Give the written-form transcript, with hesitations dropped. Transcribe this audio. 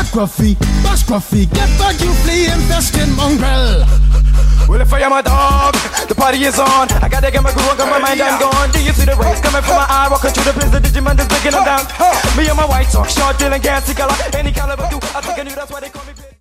Bash Scruffy, get back you flea infested mongrel. Well, if I am a dog, the party is on. I gotta get my groove on, got my mind, I'm gone. Do you see the rays coming from my eye? Walking through the place, the Digimon is breaking them down. Me and my white talk, short, dealing, gassy color. Any caliber, I think I knew that's why they call